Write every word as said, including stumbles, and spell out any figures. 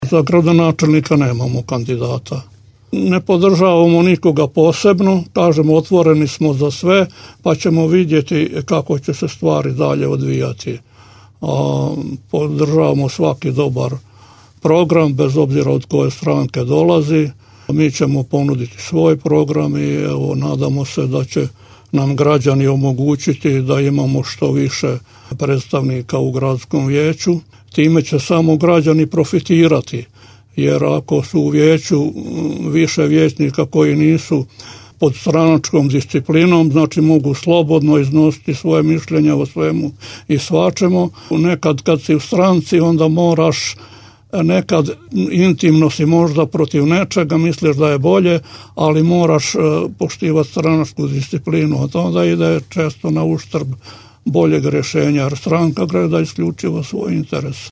Za gradonačelnika nemamo kandidata. Ne podržavamo nikoga posebno, kažemo otvoreni smo za sve, pa ćemo vidjeti kako će se stvari dalje odvijati. A, podržavamo svaki dobar program, bez obzira od koje stranke dolazi. Mi ćemo ponuditi svoj program i evo, nadamo se da će nam građani omogućiti da imamo što više predstavnika u gradskom vijeću. Time će samo građani profitirati, jer ako su u vijeću više vijećnika koji nisu pod stranačkom disciplinom, znači mogu slobodno iznositi svoje mišljenje o svemu i svačemu. Nekad kad si u stranci, onda moraš, nekad intimno si možda protiv nečega, misliš da je bolje, ali moraš poštivati stranačku disciplinu, a onda ide često na uštrb boljeg rješenja, jer stranka gleda isključivo svoj interes.